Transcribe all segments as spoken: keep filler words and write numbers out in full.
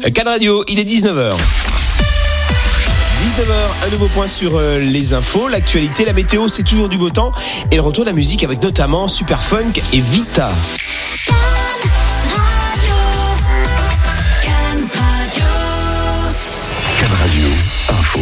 Can Radio, il est dix-neuf heures. dix-neuf heures, un nouveau point sur euh, les infos, l'actualité, la météo, c'est toujours du beau temps et le retour de la musique avec notamment Superfunk et Vita. Can Radio, info.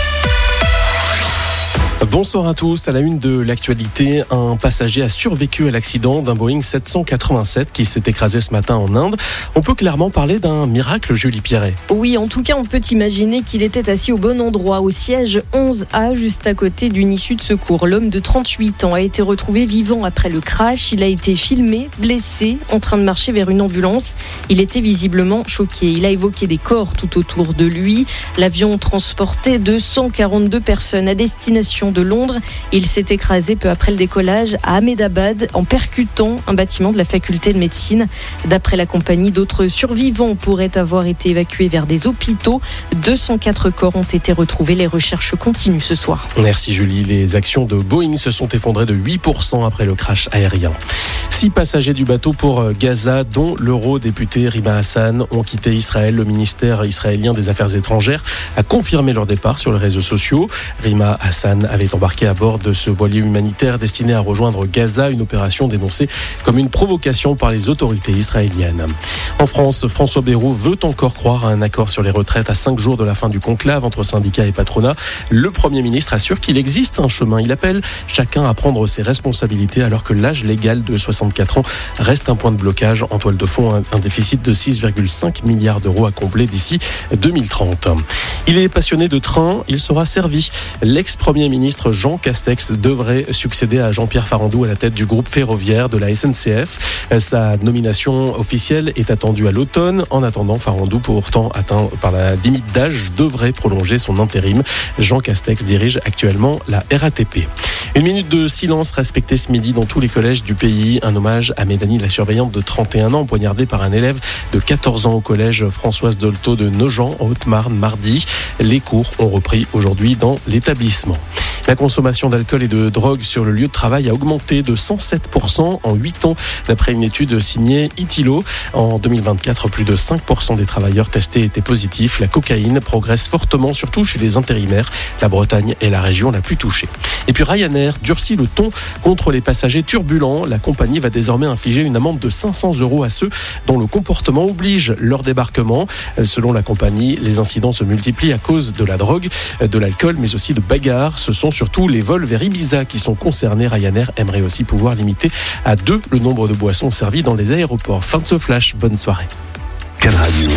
Bonsoir à tous. À la une de l'actualité, un passager a survécu à l'accident d'un Boeing sept cent quatre-vingt-sept qui s'est écrasé ce matin en Inde. On peut clairement parler d'un miracle, Julie Pierret. Oui, en tout cas, on peut imaginer qu'il était assis au bon endroit, au siège onze A, juste à côté d'une issue de secours. L'homme de trente-huit ans a été retrouvé vivant après le crash. Il a été filmé, blessé, en train de marcher vers une ambulance. Il était visiblement choqué. Il a évoqué des corps tout autour de lui. L'avion transportait deux cent quarante-deux personnes à destination de Londres. Il s'est écrasé peu après le décollage à Ahmedabad en percutant un bâtiment de la faculté de médecine. D'après la compagnie, d'autres survivants pourraient avoir été évacués vers des hôpitaux. deux cent quatre corps ont été retrouvés. Les recherches continuent ce soir. Merci Julie. Les actions de Boeing se sont effondrées de huit pour cent après le crash aérien. Six passagers du bateau pour Gaza, dont l'eurodéputé Rima Hassan, ont quitté Israël. Le ministère israélien des Affaires étrangères a confirmé leur départ sur les réseaux sociaux. Rima Hassan avait embarqué à bord de ce voilier humanitaire destiné à rejoindre Gaza, une opération dénoncée comme une provocation par les autorités israéliennes. En France, François Bayrou veut encore croire à un accord sur les retraites à cinq jours de la fin du conclave entre syndicats et patronat. Le Premier ministre assure qu'il existe un chemin. Il appelle chacun à prendre ses responsabilités alors que l'âge légal de soixante-quatre ans reste un point de blocage. En toile de fond, un, un déficit de six virgule cinq milliards d'euros à combler d'ici deux mille trente. Il est passionné de train, il sera servi. L'ex-premier ministre Jean Castex devrait succéder à Jean-Pierre Farandou à la tête du groupe ferroviaire de la S N C F. Sa nomination officielle est attendue à l'automne. En attendant, Farandou, pourtant atteint par la limite d'âge, devrait prolonger son intérim. Jean Castex dirige actuellement la R A T P. Une minute de silence respectée ce midi dans tous les collèges du pays. Un hommage à Mélanie, la surveillante de trente et un ans, poignardée par un élève de quatorze ans au collège Françoise Dolto de Nogent en Haute-Marne mardi. Les cours ont repris aujourd'hui dans l'établissement. La consommation d'alcool et de drogue sur le lieu de travail a augmenté de cent sept pour cent en huit ans, d'après une étude signée Itilo. En deux mille vingt-quatre, plus de cinq pour cent des travailleurs testés étaient positifs. La cocaïne progresse fortement, surtout chez les intérimaires. La Bretagne est la région la plus touchée. Et puis Ryanair durcit le ton contre les passagers turbulents. La compagnie va désormais infliger une amende de cinq cents euros à ceux dont le comportement oblige leur débarquement. Selon la compagnie, les incidents se multiplient à cause de la drogue, de l'alcool, mais aussi de bagarres. Ce sont surtout les vols vers Ibiza qui sont concernés. Ryanair aimerait aussi pouvoir limiter à deux le nombre de boissons servies dans les aéroports. Fin de ce flash, bonne soirée. Can Radio,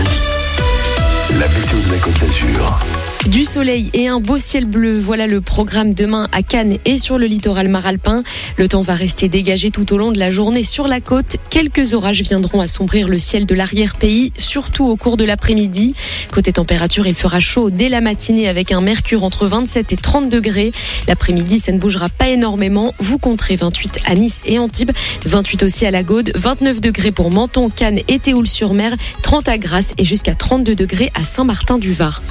la météo de la Côte d'Azur. Du soleil et un beau ciel bleu, voilà le programme demain à Cannes et sur le littoral maralpin. Le temps va rester dégagé tout au long de la journée sur la côte. Quelques orages viendront assombrir le ciel de l'arrière-pays, surtout au cours de l'après-midi. Côté température, il fera chaud dès la matinée avec un mercure entre vingt-sept et trente degrés. L'après-midi, ça ne bougera pas énormément. Vous compterez vingt-huit à Nice et Antibes, vingt-huit aussi à la Gaude, vingt-neuf degrés pour Menton, Cannes et Théoul-sur-Mer, trente à Grasse et jusqu'à trente-deux degrés à Saint-Martin-du-Var.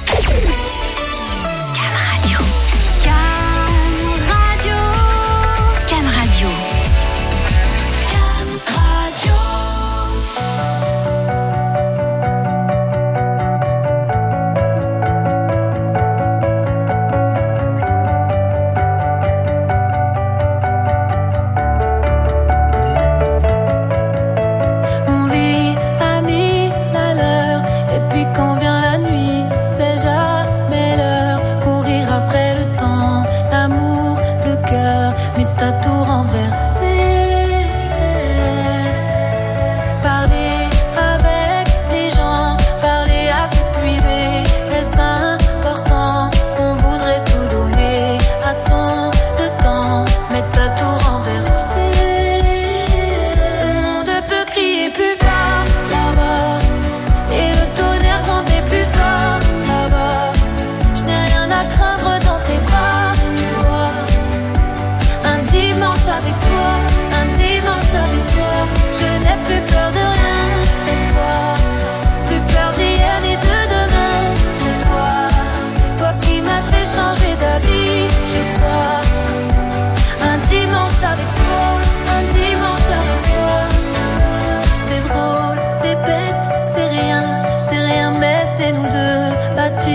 C'est bête, c'est rien, c'est rien, mais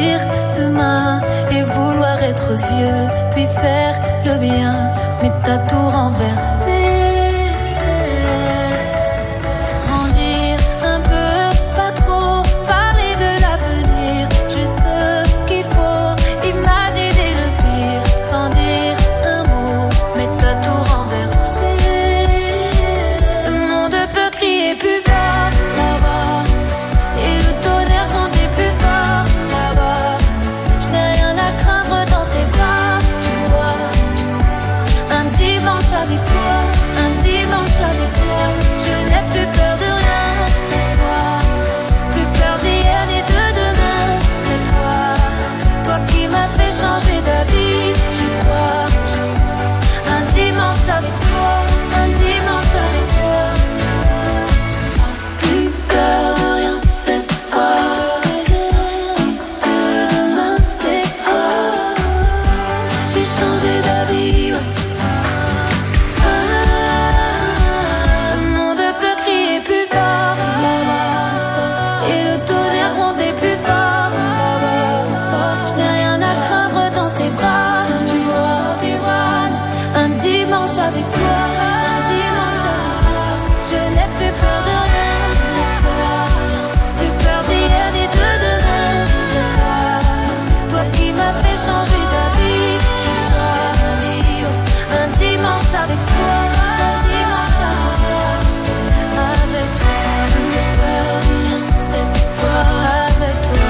grandir demain et vouloir être vieux, puis faire le bien, mais t'as tout renversé. Grandir un peu, pas trop, parler de l'avenir, juste ce qu'il faut, imaginer le pire, sans dire un mot, mais t'as tout renversé. Le monde peut crier plus fort là-bas, et le tonnerre grondait plus fort là-bas. Je n'ai rien à craindre dans tes bras, tu vois. Un dimanche avec toi, un dimanche avec toi. Je n'ai plus peur de rien cette fois, plus peur d'hier ni de demain. C'est toi, toi qui m'as fait changer d'avis, je crois. Un dimanche avec toi, un dimanche avec toi. Plus peur de rien cette fois, ni de demain. C'est toi, j'ai changé d'avis, ouais. Ah, le monde peut crier plus fort là-bas, et le tonnerre gronder plus fort là-bas. Je n'ai rien à craindre dans tes bras, tu vois, tes bras. Un dimanche avec toi, un dimanche avec toi. Je n'ai plus peur de rien cette fois, plus peur d'hier ni de demain. C'est toi, toi qui m'as fait changer d'avis, j'ai changé d'avis, ouais. Un dimanche avec toi, un dimanche avec toi. Avec toi, plus peur de rien cette fois. Avec toi,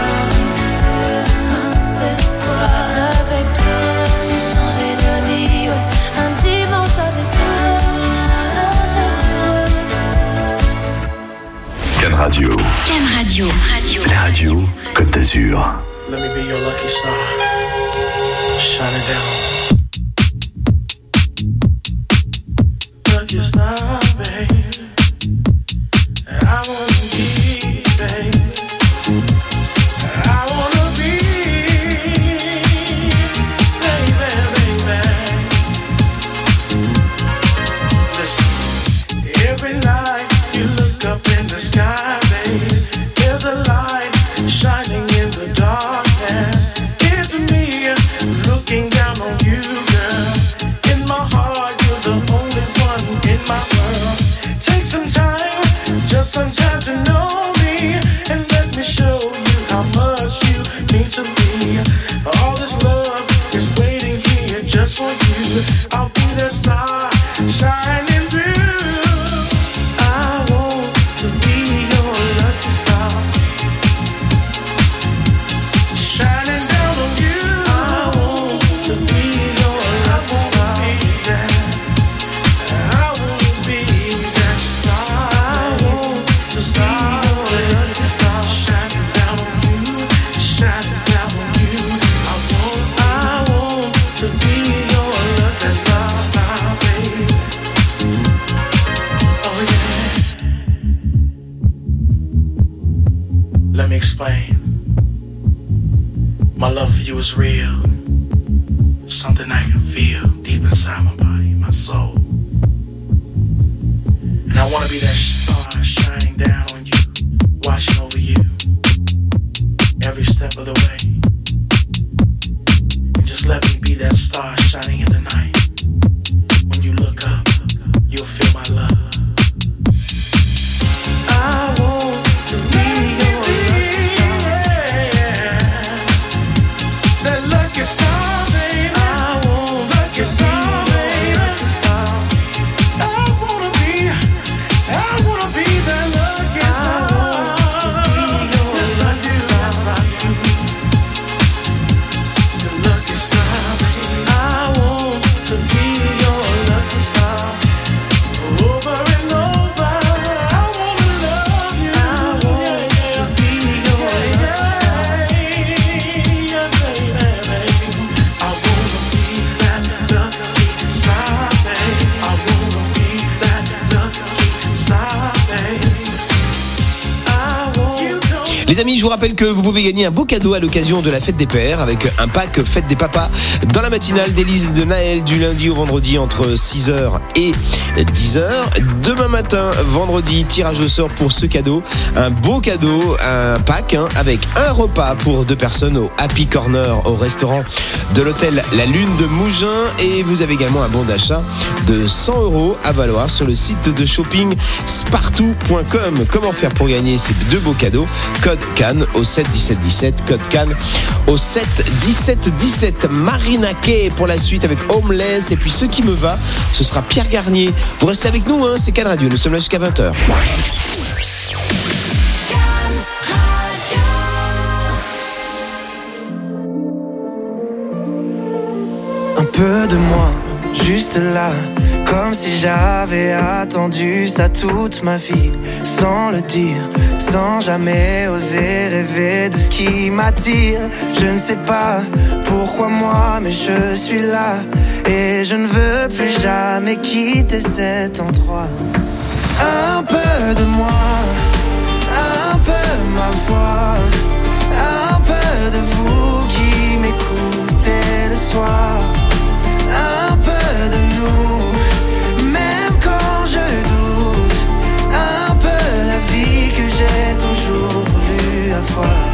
cette fois. Avec toi, j'ai changé d'avis, ouais. Un dimanche avec toi, avec toi. Can Radio. Can Radio. La radio Côte d'Azur. Let me be your lucky star. Shine it down. Lucky star, babe. I wanna be, babe. I wanna be, baby, baby. Listen, every night you look up in the sky, babe. There's a light shining in the darkness. It's me looking down on you, girl. In my heart, you're the only one in my world. Take some time, just some time to know me, and let me show you how much you mean to me. All this love is waiting here just for you. I'll be the star shining through. I want to be your lucky star, shining down on you. I want to be your lucky star. I want to be that star. I want to be your lucky star, shining down on you, shining down on you. I want, I want to be your lucky star, star, baby. Oh yeah. Let me explain. My love for you is real, something I can feel deep inside my body, my soul. And I want to be that star shining down on you, watching over you every step of the way. And just let me be that star shining in the night. When you look up, you'll feel my love. I want to be your lucky star, that lucky star, baby. I want lucky star, baby. Lucky star. I wanna be, I wanna be that lucky star. I want to be your lucky star, the lucky star, baby. I want to be your lucky star. Les amis, je vous rappelle que vous pouvez gagner un beau cadeau à l'occasion de la fête des pères avec un pack fête des papas dans la matinale d'Élise et de Naël du lundi au vendredi entre six heures et dix heures. Demain matin, vendredi, tirage au sort pour ce cadeau. Un beau cadeau, un pack hein, avec un repas pour deux personnes au Happy Corner au restaurant de l'hôtel La Lune de Mougins. Et vous avez également un bon d'achat de cent euros à valoir sur le site de shopping spartou point com. Comment faire pour gagner ces deux beaux cadeaux? Code Cannes au sept dix-sept dix-sept. Code Cannes au sept dix-sept dix-sept. Marina Kaye pour la suite avec Homeless. Et puis ce qui me va, ce sera Pierre Garnier. Vous restez avec nous, hein, c'est Cannes Radio. Nous sommes là jusqu'à vingt heures. Un peu de moi, juste là, comme si j'avais attendu ça toute ma vie, sans le dire, sans jamais oser rêver de ce qui m'attire. Je ne sais pas pourquoi moi, mais je suis là, et je ne veux plus jamais quitter cet endroit. Un peu de moi, un peu ma voix, un peu de vous qui m'écoutez le soir. Un peu de nous, même quand je doute. Un peu la vie que j'ai toujours voulu avoir.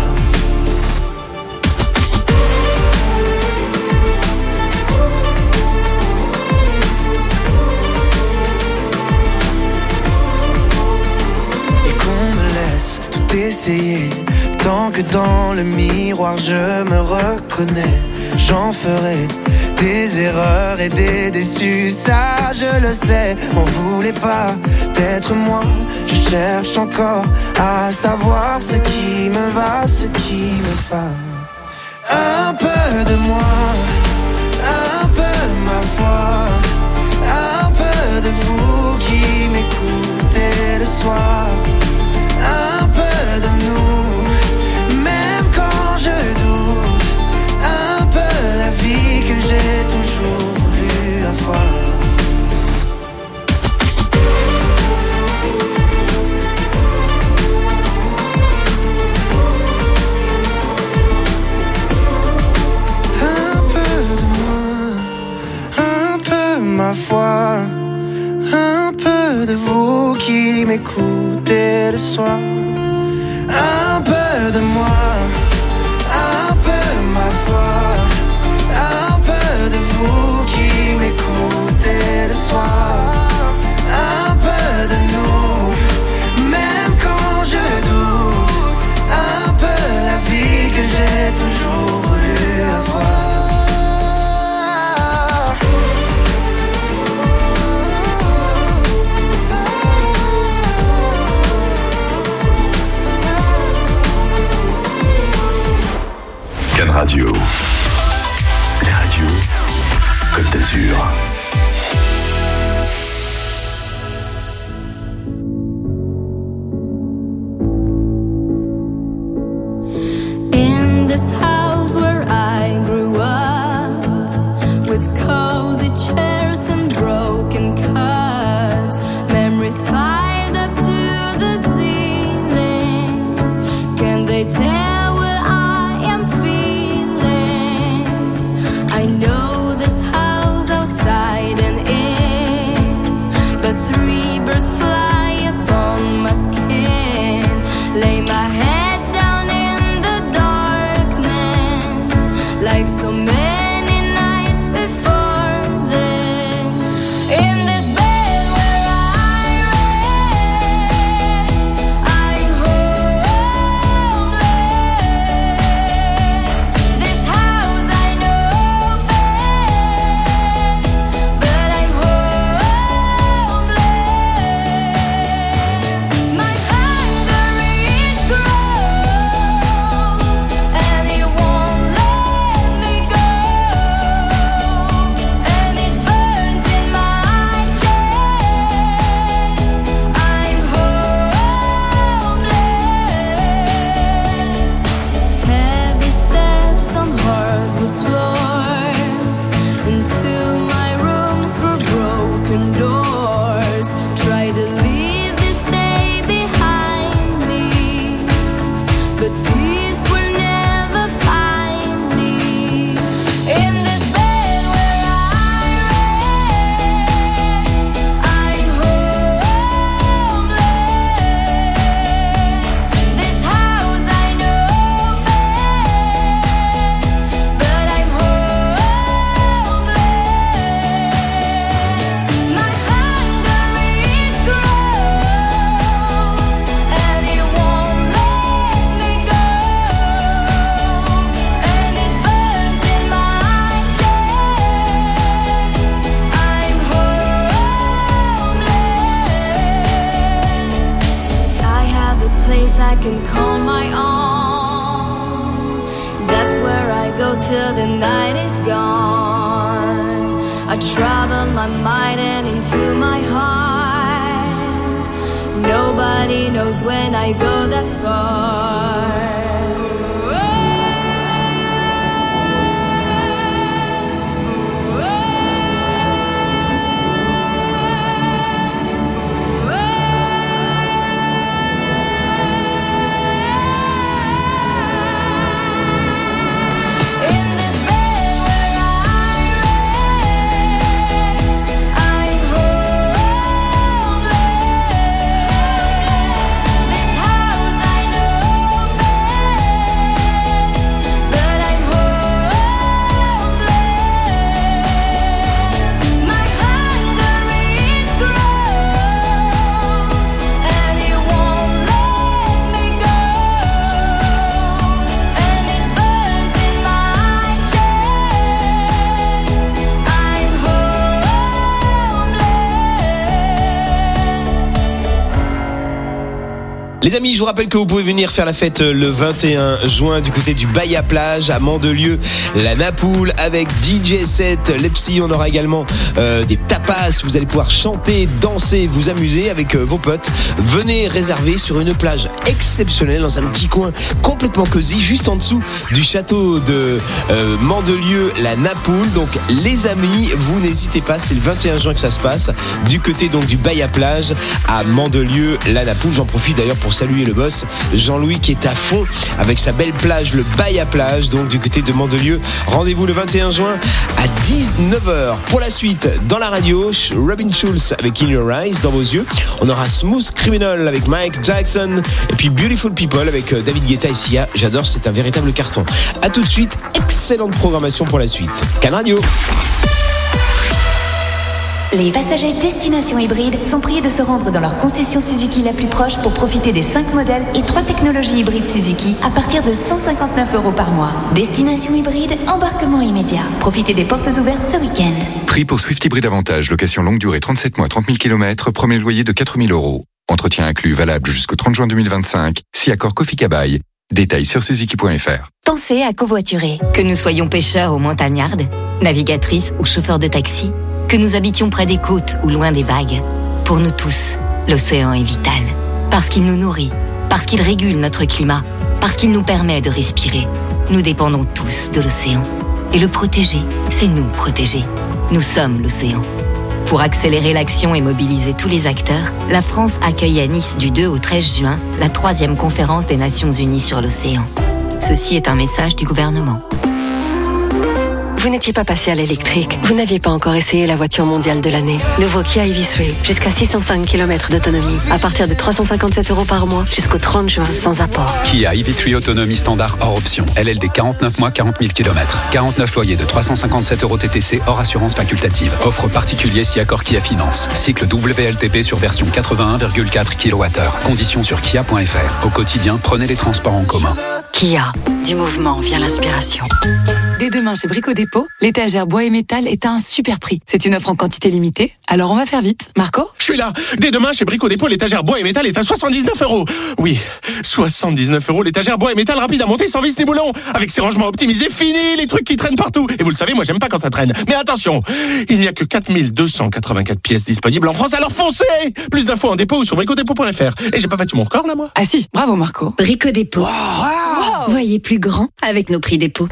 Et qu'on me laisse tout essayer, tant que dans le miroir je me reconnais. J'en ferai des erreurs et des déçus, ça je le sais. M'en voulez pas d'être moi, je cherche encore à savoir ce qui me va, ce qui me va. Un peu de moi, un peu ma foi, un peu de vous qui m'écoutez le soir. Un peu de nous, même quand je doute. Un peu la vie que j'ai toujours voulu avoir. Un peu de moi, un peu ma foi, un peu de vous qui m'écoutez le soir. Un peu de moi, un peu ma foi, un peu de vous qui m'écoutez le soir. Un peu de nous, même quand je doute. Un peu la vie que j'ai toujours voulu avoir. Cannes Radio, la radio Côte d'Azur. In this house where I grew up, with cozy chairs and broken cups, memories piled up to the ceiling. Can they tell what I am feeling? I know this house outside and in, but three birds fly upon my skin. Lay my head down in the darkness, like so many nights before this. In this bed where I rest, I'm homeless. This house I know best, but I'm homeless. My hunger it grows, and it won't let me go. can call my own. That's where I go till the night is gone. I travel my mind and into my heart. Nobody knows when I go that far. Les amis, je vous rappelle que vous pouvez venir faire la fête le vingt et un juin du côté du Bahia Plage à Mandelieu, la Napoule avec D J set, Lepsy. On aura également euh, des tapas. Vous allez pouvoir chanter, danser, vous amuser avec euh, vos potes. Venez réserver sur une plage exceptionnelle dans un petit coin complètement cosy, juste en dessous du château de euh, Mandelieu, la Napoule. Donc les amis, vous n'hésitez pas, c'est le vingt et un juin que ça se passe du côté donc du Bahia Plage à Mandelieu, la Napoule. J'en profite d'ailleurs pour saluer le boss Jean-Louis qui est à fond avec sa belle plage, le Bahia Plage, donc du côté de Mandelieu. Rendez-vous le vingt et un juin à dix-neuf heures. Pour la suite, dans la radio, Robin Schulz avec In Your Eyes, dans vos yeux. On aura Smooth Criminal avec Mike Jackson et puis Beautiful People avec David Guetta et Sia. J'adore, c'est un véritable carton. À tout de suite, excellente programmation pour la suite. Can Radio. Les passagers destination hybride sont priés de se rendre dans leur concession Suzuki la plus proche pour profiter des cinq modèles et trois technologies hybrides Suzuki à partir de cent cinquante-neuf euros par mois. Destination hybride, embarquement immédiat. Profitez des portes ouvertes ce week-end. Prix pour Swift Hybride Avantage, location longue durée trente-sept mois, trente mille kilomètres, premier loyer de quatre mille euros. Entretien inclus valable jusqu'au trente juin deux mille vingt-cinq, si accord Kofi Kabaï. Détails sur suzuki point f r. Pensez à covoiturer. Que nous soyons pêcheurs ou montagnardes, navigatrices ou chauffeurs de taxi, que nous habitions près des côtes ou loin des vagues. Pour nous tous, l'océan est vital. Parce qu'il nous nourrit, parce qu'il régule notre climat, parce qu'il nous permet de respirer. Nous dépendons tous de l'océan. Et le protéger, c'est nous protéger. Nous sommes l'océan. Pour accélérer l'action et mobiliser tous les acteurs, la France accueille à Nice du deux au treize juin la troisième conférence des Nations Unies sur l'océan. Ceci est un message du gouvernement. Vous n'étiez pas passé à l'électrique. Vous n'aviez pas encore essayé la voiture mondiale de l'année. Nouveau Kia E V trois, jusqu'à six cent cinq kilomètres d'autonomie, à partir de trois cent cinquante-sept euros par mois, jusqu'au trente juin, sans apport. Kia E V trois autonomie standard hors option. L L D quarante-neuf mois, quarante mille kilomètres. quarante-neuf loyers de trois cent cinquante-sept euros T T C hors assurance facultative. Offre particulier si accord Kia Finance. Cycle W L T P sur version quatre-vingt-un virgule quatre kilowattheures. Conditions sur kia point f r. Au quotidien, prenez les transports en commun. Kia, du mouvement vient l'inspiration. Dès demain chez Brico Dépôt, l'étagère bois et métal est à un super prix. C'est une offre en quantité limitée, alors on va faire vite. Marco ? Je suis là. Dès demain chez Brico Dépôt, l'étagère bois et métal est à soixante-dix-neuf euros. Oui, soixante-dix-neuf euros, l'étagère bois et métal rapide à monter sans vis ni boulon. Avec ses rangements optimisés, fini les trucs qui traînent partout. Et vous le savez, moi j'aime pas quand ça traîne. Mais attention, il n'y a que quatre mille deux cent quatre-vingt-quatre pièces disponibles en France, alors foncez. Plus d'infos en dépôt ou sur brico dépôt point f r. Et j'ai pas battu mon record là, moi ? Ah si, bravo Marco. Brico Dépôt. Wow, wow. Voyez plus grand avec nos prix dépôt.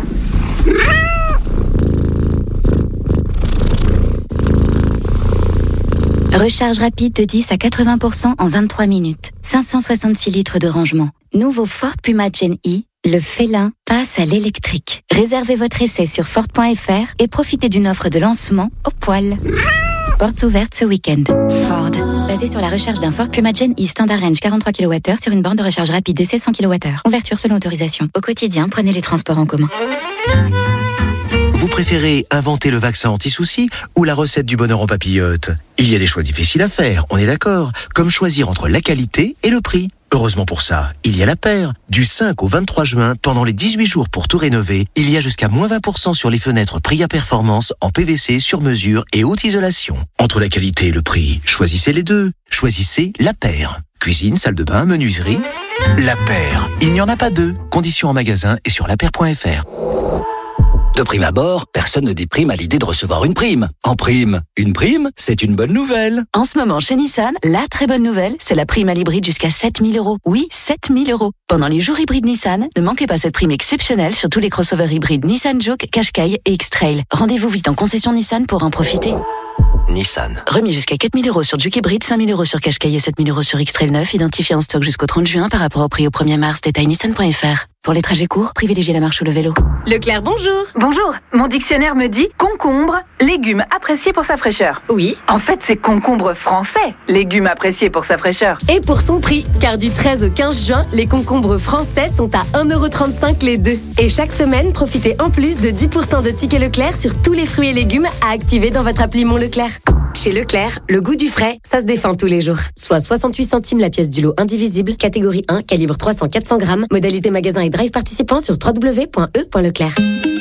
Recharge rapide de dix à quatre-vingts pour cent en vingt-trois minutes. cinq cent soixante-six litres de rangement. Nouveau Ford Puma Gen E, le félin passe à l'électrique. Réservez votre essai sur Ford point f r et profitez d'une offre de lancement au poil. Portes ouvertes ce week-end. Ford. Basé sur la recharge d'un Ford Puma Gen E Standard Range quarante-trois kilowattheures sur une borne de recharge rapide D C cent kilowattheures. Ouverture selon autorisation. Au quotidien, prenez les transports en commun. Vous préférez inventer le vaccin anti-soucis ou la recette du bonheur en papillote ? Il y a des choix difficiles à faire, on est d'accord. Comme choisir entre la qualité et le prix. Heureusement pour ça, il y a la paire. Du cinq au vingt-trois juin, pendant les dix-huit jours pour tout rénover, il y a jusqu'à moins vingt pour cent sur les fenêtres Priya Performance en P V C sur mesure et haute isolation. Entre la qualité et le prix, choisissez les deux. Choisissez la paire. Cuisine, salle de bain, menuiserie. La Paire, il n'y en a pas deux. Conditions en magasin et sur lapaire point f r. De prime abord, personne ne déprime à l'idée de recevoir une prime. En prime, une prime, c'est une bonne nouvelle. En ce moment, chez Nissan, la très bonne nouvelle, c'est la prime à l'hybride jusqu'à sept mille euros. Oui, sept mille euros. Pendant les jours hybrides Nissan, ne manquez pas cette prime exceptionnelle sur tous les crossovers hybrides Nissan Juke, Qashqai et X-Trail. Rendez-vous vite en concession Nissan pour en profiter. Nissan. Remis jusqu'à quatre mille euros sur Juke hybride, cinq mille euros sur Qashqai et sept mille euros sur X-Trail neuf, identifié en stock jusqu'au trente juin par rapport au prix au premier mars. Détail nissan point f r. Pour les trajets courts, privilégiez la marche ou le vélo. Leclerc, bonjour. Bonjour. Mon dictionnaire me dit concombre, légume apprécié pour sa fraîcheur. Oui. En fait, c'est concombre français, légume apprécié pour sa fraîcheur. Et pour son prix, car du treize au quinze juin, les concombres français sont à un euro trente-cinq les deux. Et chaque semaine, profitez en plus de dix pour cent de tickets Leclerc sur tous les fruits et légumes à activer dans votre appli Mon Leclerc. Chez Leclerc, le goût du frais, ça se défend tous les jours. Soit soixante-huit centimes la pièce du lot indivisible, catégorie un, calibre trois cents à quatre cents grammes, modalité magasin et drive participant sur w w w point e point leclerc.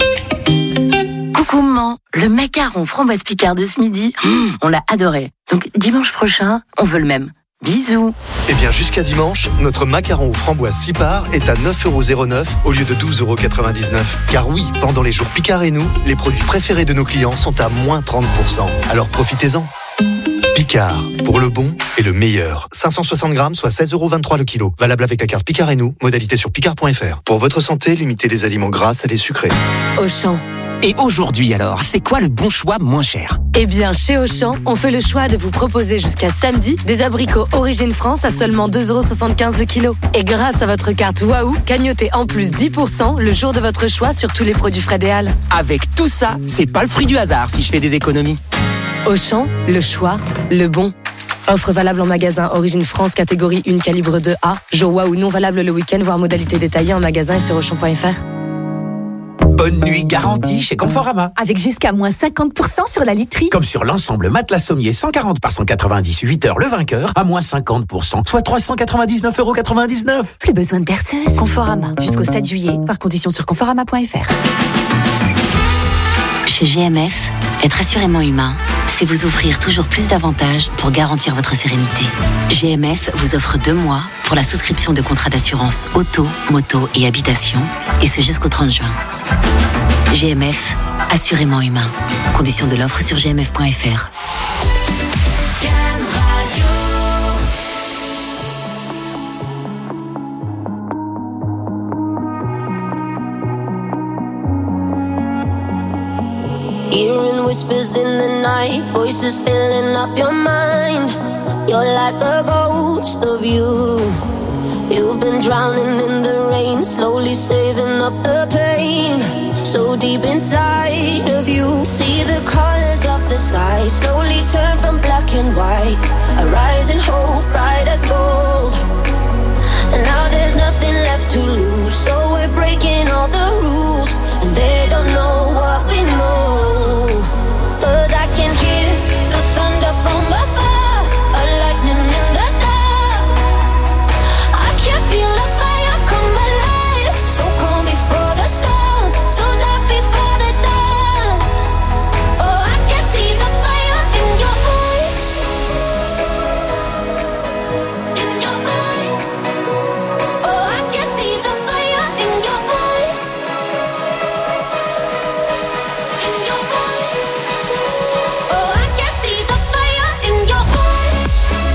Coucou maman, le macaron framboise Picard de ce midi, mmh, on l'a adoré. Donc dimanche prochain, on veut le même. Bisous. Eh bien, jusqu'à dimanche, notre macaron aux framboises six parts est à neuf euros zéro neuf au lieu de douze euros quatre-vingt-dix-neuf. Car oui, pendant les jours Picard et nous, les produits préférés de nos clients sont à moins trente pour cent. Alors profitez-en. Picard, pour le bon et le meilleur. cinq cent soixante grammes, soit seize euros vingt-trois le kilo. Valable avec la carte Picard et nous, modalité sur picard point f r. Pour votre santé, limitez les aliments gras, salés, sucrés. Auchan. Et aujourd'hui alors, c'est quoi le bon choix moins cher? Eh bien, chez Auchan, on fait le choix de vous proposer jusqu'à samedi des abricots Origine France à seulement deux euros soixante-quinze le kilo. Et grâce à votre carte Waouh, cagnotez en plus dix pour cent le jour de votre choix sur tous les produits frais des Halles. Avec tout ça, c'est pas le fruit du hasard si je fais des économies. Auchan, le choix, le bon. Offre valable en magasin Origine France catégorie un calibre deux A. Jour Waouh non valable le week-end, voire modalité détaillée en magasin et sur auchan point f r. Bonne nuit garantie chez Conforama. Avec jusqu'à moins cinquante pour cent sur la literie. Comme sur l'ensemble matelas sommier cent quarante par cent quatre-vingt-dix, huit heures le vainqueur, à moins cinquante pour cent, soit trois cent quatre-vingt-dix-neuf euros quatre-vingt-dix-neuf. Plus besoin de perceuse. Conforama. Jusqu'au sept juillet. Voir conditions sur conforama point f r. Chez G M F, être assurément humain, c'est vous offrir toujours plus d'avantages pour garantir votre sérénité. G M F vous offre deux mois pour la souscription de contrats d'assurance auto, moto et habitation, et ce jusqu'au trente juin. G M F, assurément humain. Conditions de l'offre sur g m f point f r. Hearing whispers in the night, voices filling up your mind. You're like a ghost of you. You've been drowning in the rain, slowly saving up the pain. So deep inside of you, see the colors of the sky slowly turn from black and white. A rising hope, bright as gold. And now there's nothing left to lose, so we're breaking all the rules, and they don't know what we know. Cause I can hear the thunder from afar, a lightning in the dark. I can feel the fire come alive, so calm before the storm, so dark before the dawn. Oh, I can see the fire in your eyes, in your eyes. Oh, I can see the fire in your eyes, in your eyes. Oh, I can see the fire in your eyes.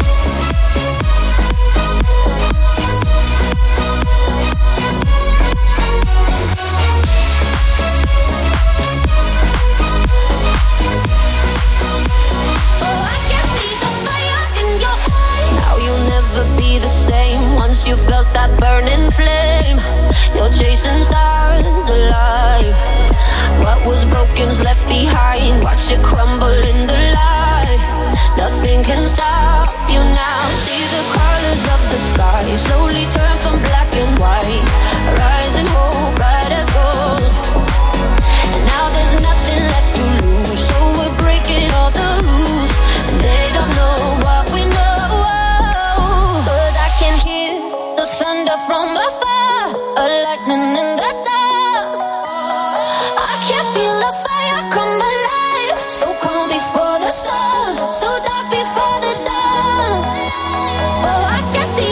Oh, I can see the fire in your eyes. Now you'll never be the same once you felt that burning flame. You're chasing stars alive. What was broken's left behind. Watch it crumble in the light. Nothing can stop you now. See the colors of the sky slowly turn from black and white. Rising hope, bright as gold. And now there's nothing left to lose, so we're breaking all the rules, and they don't know what we know. Cause I can hear the thunder from afar, a lightning in the dark. I can feel the fire come alive, so calm before the storm, so dark before the dawn. Oh, I can see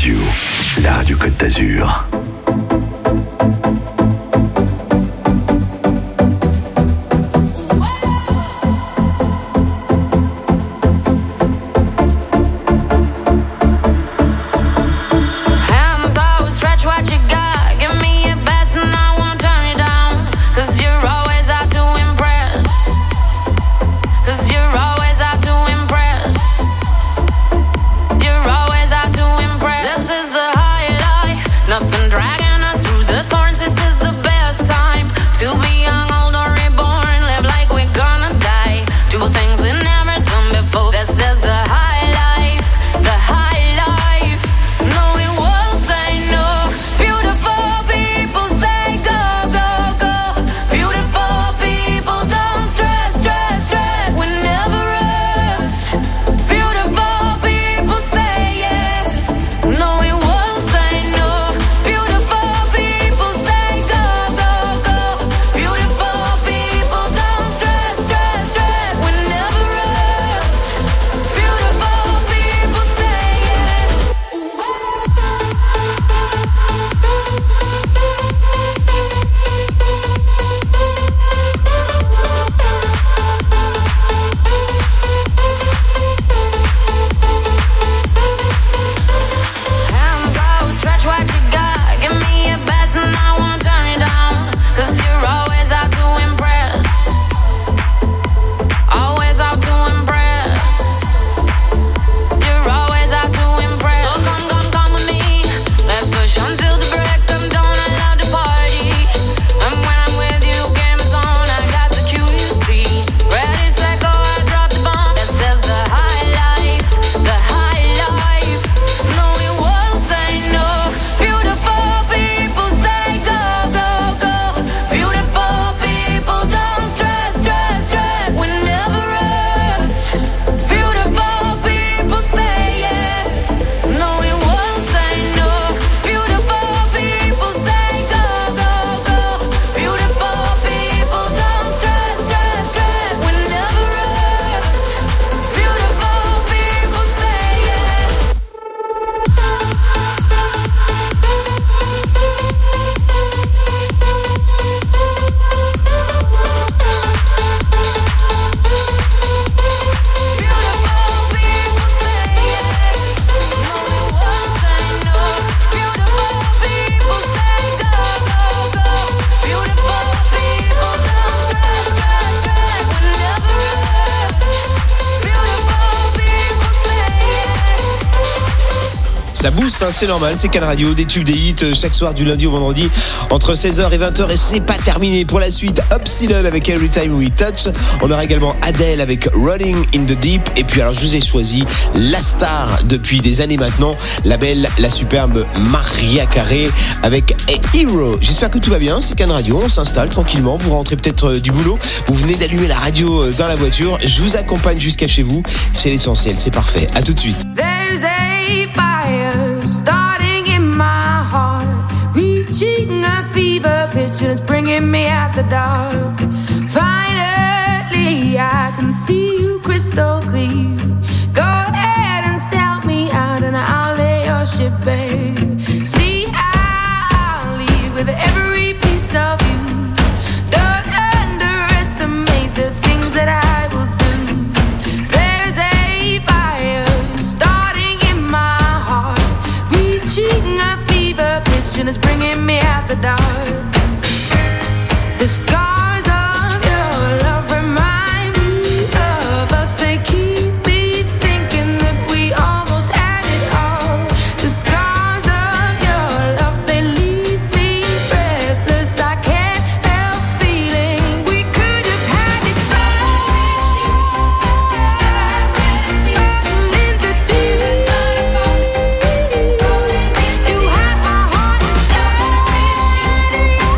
Radio, la radio Côte d'Azur. Ça booste, hein, c'est normal, c'est Can Radio, des tubes, des hits chaque soir du lundi au vendredi entre seize heures et vingt heures, et c'est pas terminé. Pour la suite, Upsilon avec Every Time We Touch. On aura également Adele avec Rolling in the Deep. Et puis alors je vous ai choisi la star depuis des années maintenant, la belle, la superbe Mariah Carey avec A Hero. J'espère que tout va bien, c'est Can Radio, on s'installe tranquillement. Vous rentrez peut-être du boulot, vous venez d'allumer la radio dans la voiture. Je vous accompagne jusqu'à chez vous, c'est l'essentiel, c'est parfait. À tout de suite. There's a fire starting in my heart, reaching a fever pitch and it's bringing me out the dark. Finally, I can see you crystal clear. Go ahead and sell me out and I'll lay your ship bare. See, I'll leave with every piece of you. Don't underestimate the things that I will do. There's a fire starting in my heart, reaching a fever pitch and it's bringing me out the dark. The scars of your love remind me of us. They keep me thinking that we almost had it all. The scars of your love, they leave me breathless. I can't help feeling we could have had it both. Rolling in the deep, you have my heart inside.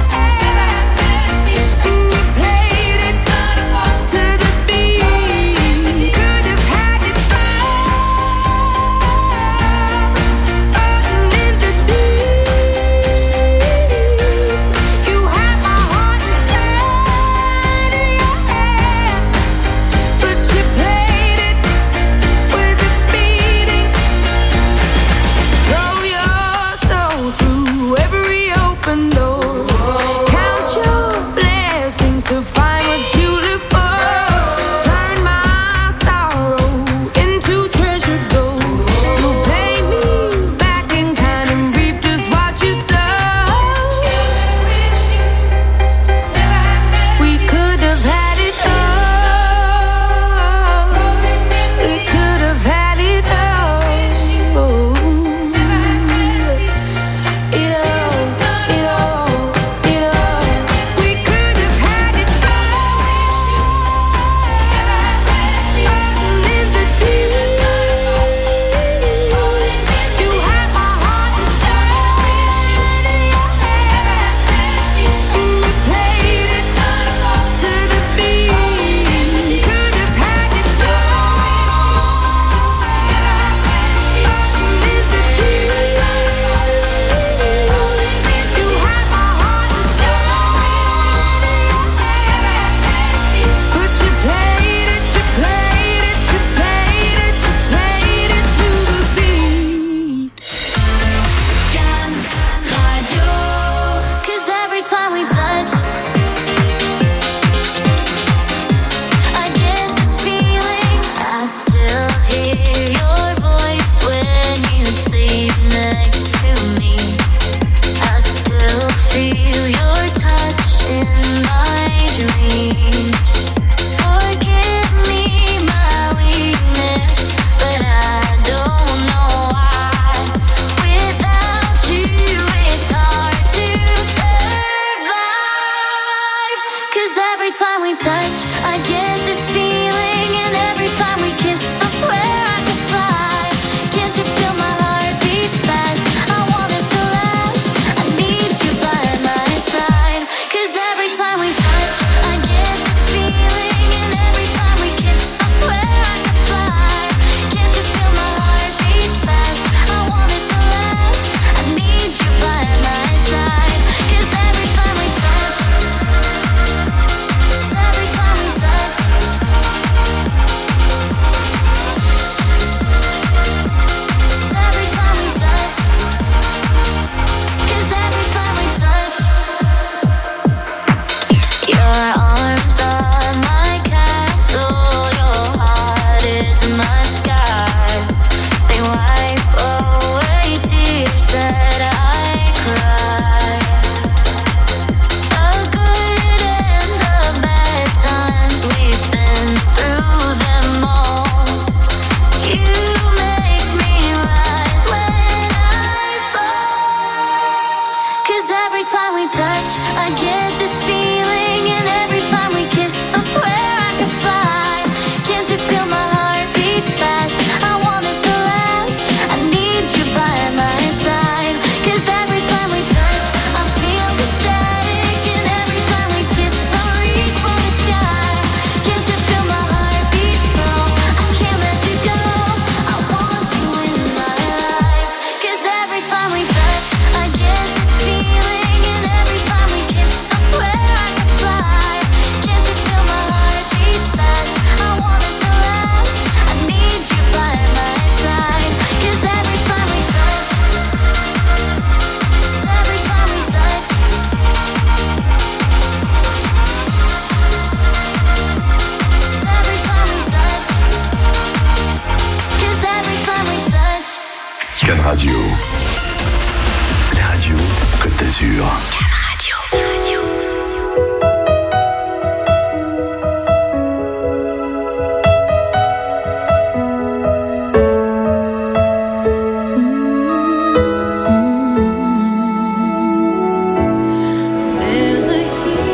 There's a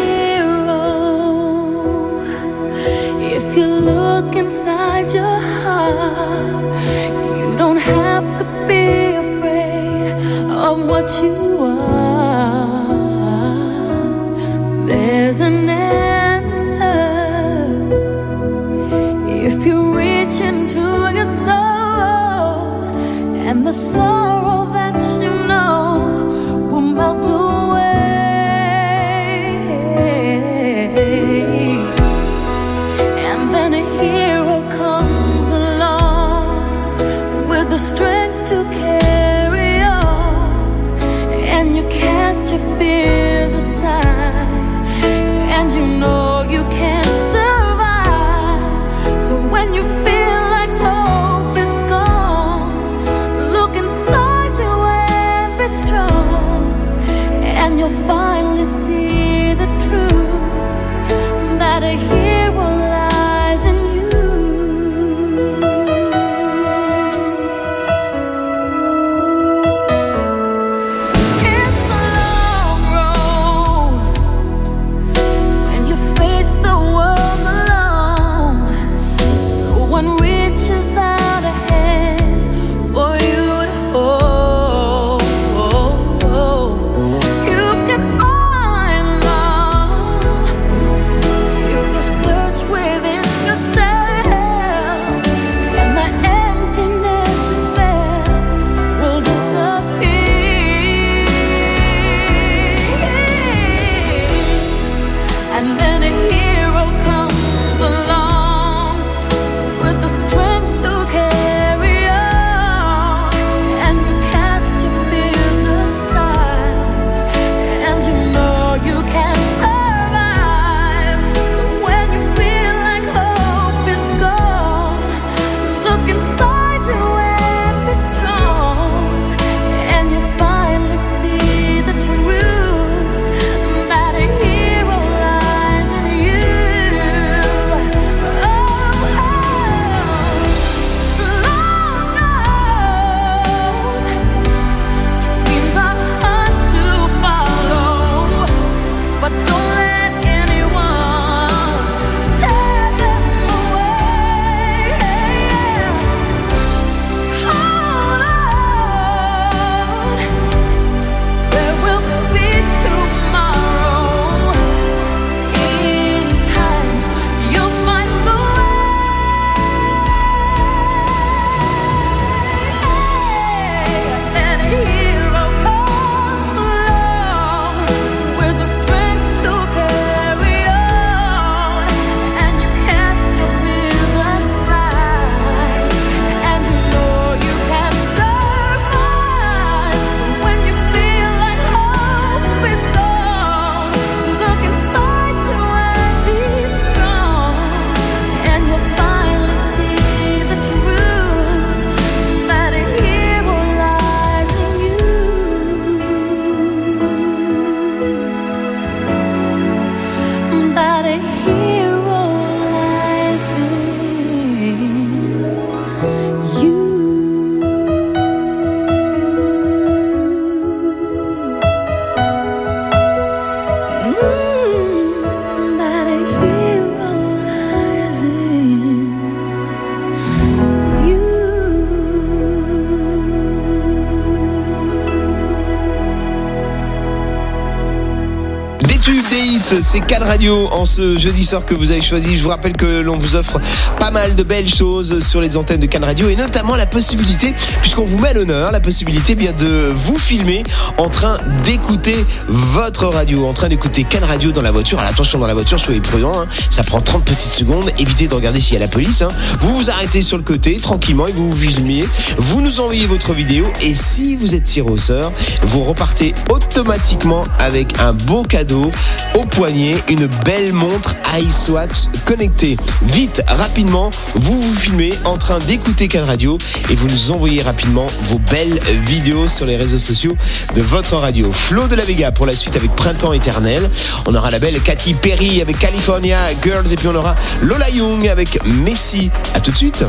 hero if you look inside your heart. You don't have to be afraid of what you are. There's an answer if you reach into your soul, and the sorrow that you know will melt away. And then a hero comes along with the strength to carry on, and you cast your fears aside, and you know you can survive. So when you feel like hope is gone, look inside you and be strong, and you'll finally see the truth that a hero lies in you. It's a long road when you face the world alone. No one reaches out a hand for you to hold. You can find love if you search within yourself, and the emptiness you felt will disappear. And then a hero comes along with the strength to carry on, and you cast your fears aside, and you know you can survive. So when you feel like hope is gone, look inside you and be strong, and you finally see the truth that a hero lies in you. Oh, Lord knows dreams are hard to follow, but don't let anyone tear them away. Hold on, there will be tomorrow. In time, you'll find the way. And a hero comes along with the strength to carry on, and you cast your fears aside, and you know you can survive. So when you feel like hope is gone, look inside you and be strong, and you'll finally see the truth that a hero lies in you. That a hero lies in you. Mm, that a hero lies in you. Des tubes, des hits, c'est Can Radio en ce jeudi soir que vous avez choisi. Je vous rappelle que l'on vous offre pas mal de belles choses sur les antennes de Can Radio, et notamment la possibilité, puisqu'on vous met à l'honneur, la possibilité bien de vous filmer en train d'écouter votre radio, en train d'écouter Can Radio dans la voiture. Alors attention, dans la voiture, soyez prudents, hein. Ça prend trente petites secondes. Évitez de regarder s'il y a la police, hein. Vous vous arrêtez sur le côté tranquillement et vous vous filmez. Vous nous envoyez votre vidéo, et si vous êtes tiré au sort, vous repartez automatiquement avec un beau cadeau au poignet poignet une belle montre iSwatch connectée. Vite, rapidement, vous vous filmez en train d'écouter Can Radio et vous nous envoyez rapidement vos belles vidéos sur les réseaux sociaux de votre radio. Flo de la Vega pour la suite avec Printemps éternel. On aura la belle Katy Perry avec California Girls et puis on aura Lola Young avec Messi. À tout de suite.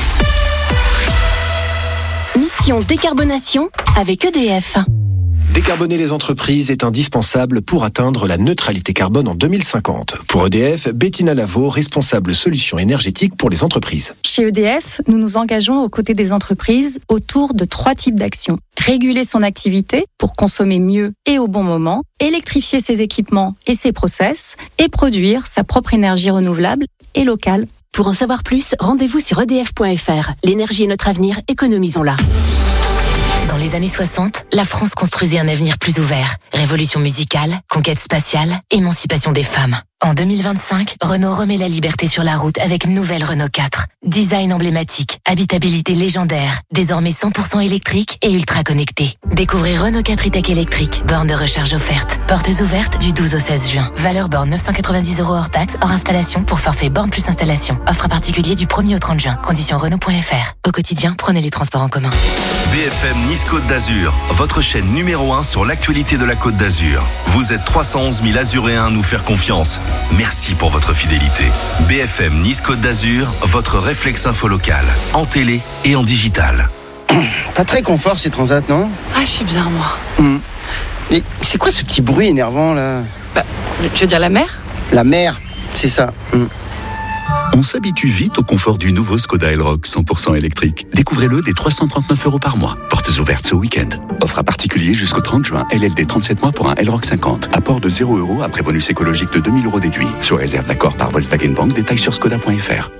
Mission décarbonation avec E D F. Décarboner les entreprises est indispensable pour atteindre la neutralité carbone en deux mille cinquante. Pour E D F, Bettina Lavaux, responsable solutions énergétiques pour les entreprises. Chez E D F, nous nous engageons aux côtés des entreprises autour de trois types d'actions. Réguler son activité pour consommer mieux et au bon moment, électrifier ses équipements et ses process, et produire sa propre énergie renouvelable et locale. Pour en savoir plus, rendez-vous sur e d f point f r. L'énergie est notre avenir, économisons-la. Dans les années soixante, la France construisait un avenir plus ouvert. Révolution musicale, conquête spatiale, émancipation des femmes. En deux mille vingt-cinq, Renault remet la liberté sur la route avec nouvelle Renault quatre. Design emblématique, habitabilité légendaire, désormais cent pour cent électrique et ultra connecté. Découvrez Renault quatre e-tech électrique, borne de recharge offerte. Portes ouvertes du douze au seize juin. Valeur borne neuf cent quatre-vingt-dix euros hors taxe, hors installation pour forfait borne plus installation. Offre à particulier du premier au trente juin. Conditions Renault point f r. Au quotidien, prenez les transports en commun. B F M Nice Côte d'Azur, votre chaîne numéro un sur l'actualité de la Côte d'Azur. Vous êtes trois cent onze mille Azuréens à nous faire confiance. Merci pour votre fidélité. B F M Nice Côte d'Azur, votre réflexe info local, en télé et en digital. Pas très confort ces transats, non? Ah, je suis bien, moi. Mmh. Mais c'est quoi ce petit bruit énervant, là? Bah, je veux dire la mer? La mer, c'est ça. Mmh. On s'habitue vite au confort du nouveau Skoda Elroq cent pour cent électrique. Découvrez-le dès trois cent trente-neuf euros par mois. Portes ouvertes ce week-end. Offre à particulier jusqu'au trente juin. L L D trente-sept mois pour un Elroq cinquante. Apport de zéro euros après bonus écologique de deux mille euros déduit. Sur réserve d'accord par Volkswagen Bank. Détails sur skoda point f r.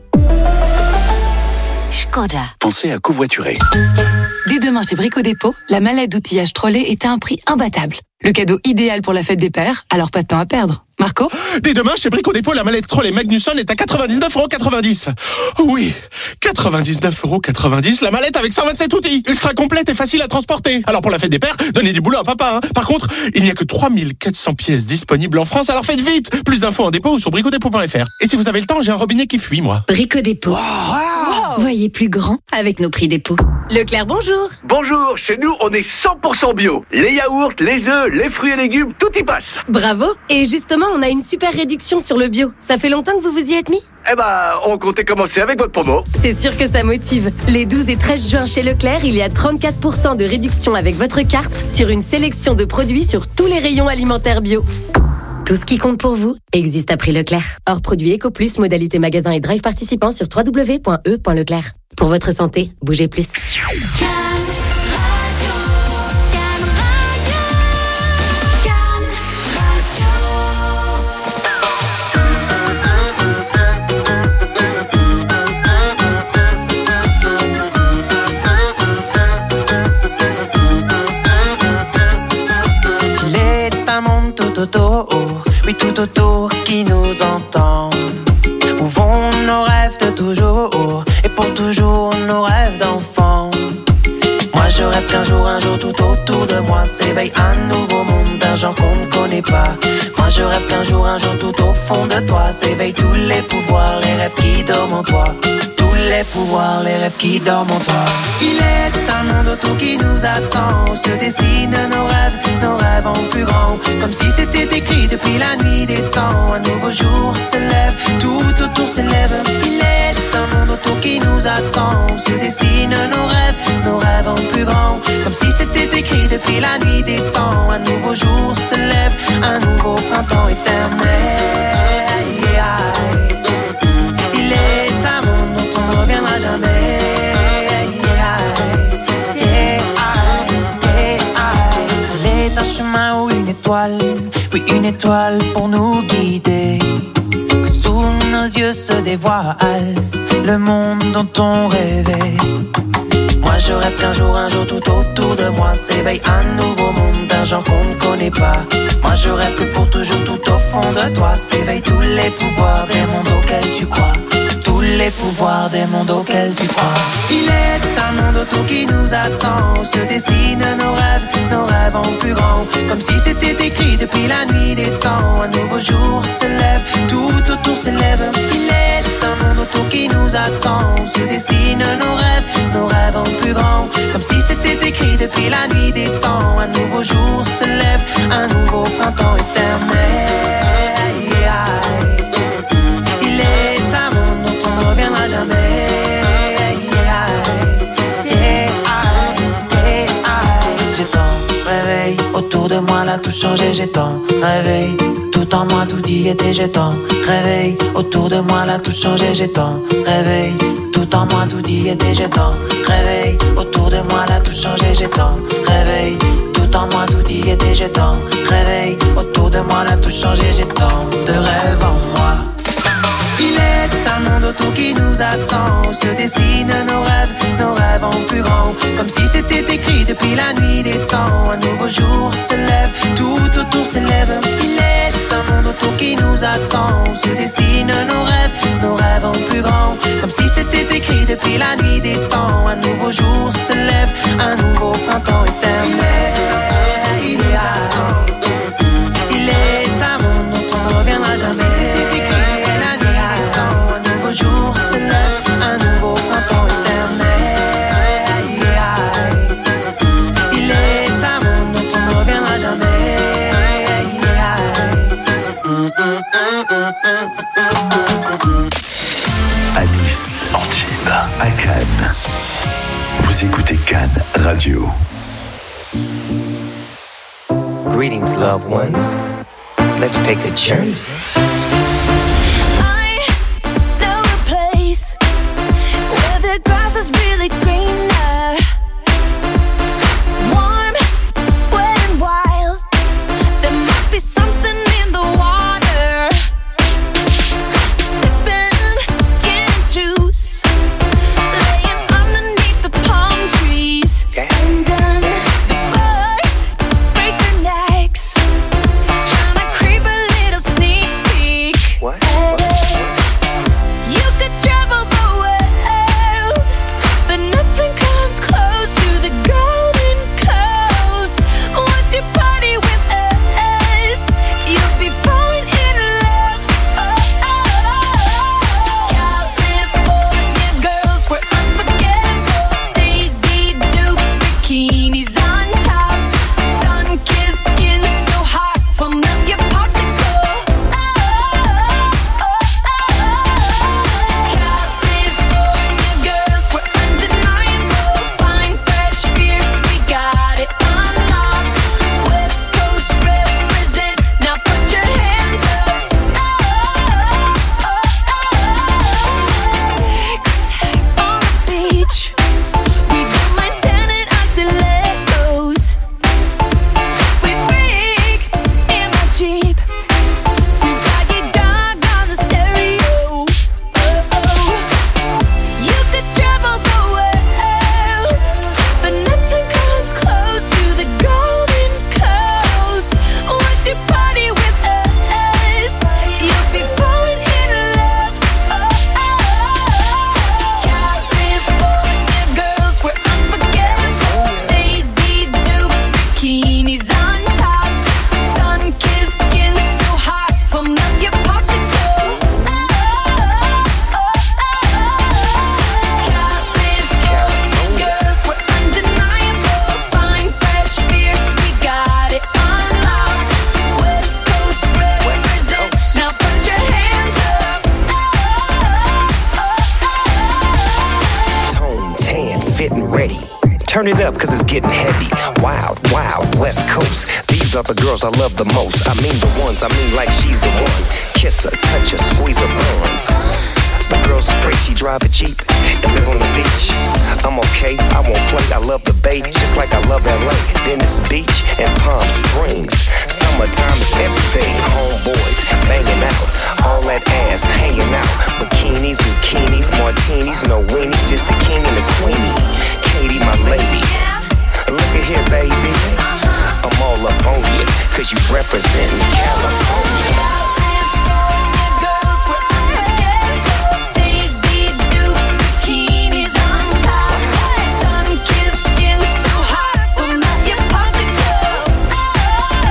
Skoda. Pensez à covoiturer. Dès demain chez Brico Dépôt, la mallette d'outillage Trolley est à un prix imbattable. Le cadeau idéal pour la fête des pères, alors pas de temps à perdre. Marco? Dès demain, chez Brico Dépôt, la mallette Trolley Magnusson est à quatre-vingt-dix-neuf euros quatre-vingt-dix. Oui, quatre-vingt-dix-neuf euros quatre-vingt-dix, la mallette avec cent vingt-sept outils, ultra complète et facile à transporter. Alors pour la fête des pères, donnez du boulot à papa. Hein. Par contre, il n'y a que trois mille quatre cents pièces disponibles en France, alors faites vite. Plus d'infos en dépôt ou sur brico dépôt point f r. Et si vous avez le temps, j'ai un robinet qui fuit, moi. Brico Dépôt. Wow. Wow. Voyez plus grand avec nos prix dépôt. Leclerc, bonjour. Bonjour, chez nous, on est cent pour cent bio. Les yaourts, les œufs, les fruits et légumes, tout y passe. Bravo. Et justement, on a une super réduction sur le bio. Ça fait longtemps que vous vous y êtes mis? Eh ben, on comptait commencer avec votre promo. C'est sûr que ça motive. Les douze et treize juin chez Leclerc, il y a trente-quatre pour cent de réduction avec votre carte sur une sélection de produits sur tous les rayons alimentaires bio. Tout ce qui compte pour vous existe à prix Leclerc. Hors produit EcoPlus, modalité magasin et drive participant sur w w w point e point leclerc. Pour votre santé, bougez plus. S'il est un monde tout autour, oui tout autour qui nous entend. Où vont nos rêves de toujours et pour toujours nos rêves d'enfant. Moi je rêve qu'un jour, un jour tout autour de moi s'éveille un nouveau monde d'un genre qu'on ne connaît pas. Moi je rêve qu'un jour, un jour tout au fond de toi s'éveillent tous les pouvoirs, les rêves qui dorment en toi. Tous les pouvoirs, les rêves qui dorment en toi. Il est un monde autour qui nous attend, où se dessinent nos rêves, nos rêves en plus grand. Comme si c'était écrit depuis la nuit des temps. Un nouveau jour se lève, tout autour s'élève. Il est un monde autour qui nous attend, où se dessinent nos rêves, nos rêves en plus grand. Comme si c'était écrit depuis la nuit des temps. Un nouveau jour se lève, un nouveau printemps éternel. Il est un monde dont on ne reviendra jamais. C'est un chemin ou une étoile, oui une étoile pour nous guider. Que sous nos yeux se dévoile le monde dont on rêvait. Moi je rêve qu'un jour, un jour tout autour de moi s'éveille un nouveau monde d'un genre qu'on ne connaît pas. Moi je rêve que pour toujours tout au fond de toi s'éveillent tous les pouvoirs des mondes auxquels tu crois. Tous les pouvoirs des mondes auxquels tu crois. Il est un monde autour qui nous attend, où se dessinent nos rêves, nos rêves en plus grand. comme si c'était écrit depuis la nuit des temps. Un nouveau jour se lève, tout autour s'élève. Il est un monde autour qui nous attend. On se dessine nos rêves, nos rêves en plus grand, comme si c'était écrit depuis la nuit des temps. Un nouveau jour se lève, un nouveau printemps éternel. Il est un monde dont on ne reviendra jamais. J'ai tant rêvé, autour de moi là tout changé. J'ai tant rêvé, tout en moi tout y était. J'ai tant rêvé, autour de moi là tout changé. J'ai tant rêvé, tout en moi tout y était. J'ai tant rêvé, autour de moi là tout changé. J'ai tant rêvé, tout en moi tout y était. J'ai tant rêvé, autour de moi là tout changé. J'ai tant de rêves en moi. Il est un monde autour qui nous attend. On se dessine nos rêves, nos rêves en plus grand, comme si c'était écrit depuis la nuit des temps. Un nouveau jour se lève, tout autour s'élève. Il est un monde autour qui nous attend. On se dessine nos rêves, nos rêves en plus grand, comme si c'était écrit depuis la nuit des temps. Un nouveau jour se lève, un nouveau printemps éternel. Il nous attend. Il est un monde dont on ne reviendra jamais. C'était écrit jour se lève, un nouveau printemps éternel. Il est un monde dont on ne reviendra jamais. À Nice, Antibes, à Cannes. Vous écoutez Cannes Radio. Greetings, loved ones. Let's take a journey. The grass is really greener, warm, wet and wild. There must be something in the water. Sipping gin and juice, laying underneath the palm trees. And then the birds break their necks, trying to creep a little sneak peek. What? You could travel the world, but nothing comes close to the Golden Coast. Once you party with us, you'll be falling in love. Oh, oh, oh. California girls were unforgettable. Daisy Dukes, bikinis on top, sun-kissed skin so hot will melt your popsicle. Oh, oh, oh, oh. California girls were undeniable. Fine, fresh beers, we got it on lock. West Coast represent, now put your hands up. Oh, oh, oh, oh. Sex on the beach, we don't mind standing on stilettos. We freak in my Jeep, Snoop Doggy Dogg on the stereo. Oh, oh. You could travel the world, but nothing comes close to the Golden Coast. Once you party with us, you'll be falling in love. Oh, oh, oh. California girls were unforgettable. Daisy Dukes, bikinis on top, sun-kissed skin so hot will melt your popsicle. Oh, oh, oh, oh. California girls were undeniable. Fine, fresh beers, we got it on lock. West Coast represent, now put your hands up. Tone tan, fit and ready. Turn it up cause it's getting heavy. Wild, wild, West Coast. These are the girls I love the most. I mean the ones, I mean like she's the one. Kiss her, touch her, squeeze her buns. The girl's afraid she drive a Jeep and live on the beach. I'm okay, I won't play, I love the bay, just like I love L A, Venice Beach and Palm Springs. Summertime is everything, homeboys banging out, all that ass hanging out. Bikinis, bikinis, martinis, no weenies, just the king and the queenie. Katie, my lady, look at here, baby, I'm all up on you, cause you representing California. Sun-kissed skin so hot will melt your popsicle.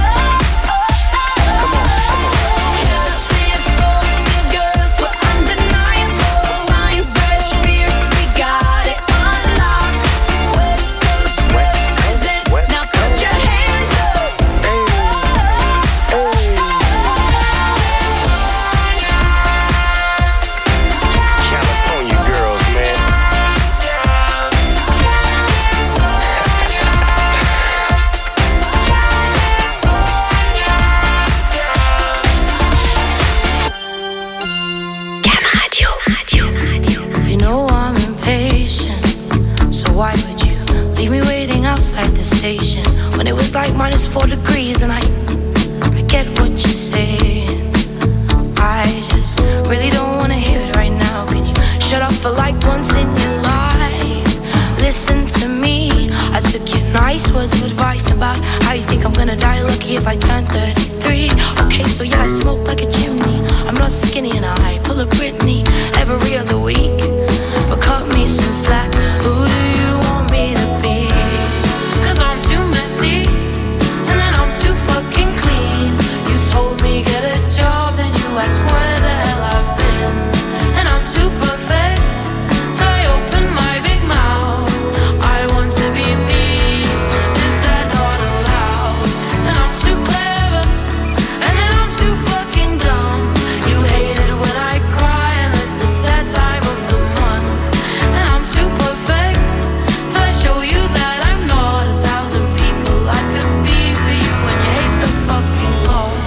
when it was like minus four degrees. And I, I get what you're saying. I just really don't wanna hear it right now. Can you shut up for like once in your life? Listen to me. I took your nice words of advice about how you think I'm gonna die lucky if I turn thirty-three. Okay, so yeah, I smoke like a chimney. I'm not skinny and I pull a Britney every other week. But cut me some slack. Who do you want me to be? Cause I'm too messy, and then I'm too fucking clean. You told me get a job, then you asked where the hell I've been. And I'm too perfect, till I open my big mouth. I want to be me, is that not allowed? And I'm too clever, and then I'm too fucking dumb. You hate it when I cry, unless it's that time of the month. And I'm too perfect, till I show you that I'm not a thousand people I could be for you. And you hate the fucking Lord.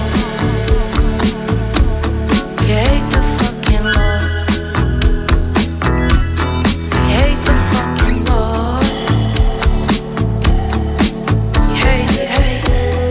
You hate the fucking Lord. You hate the fucking Lord. You hate, you hate.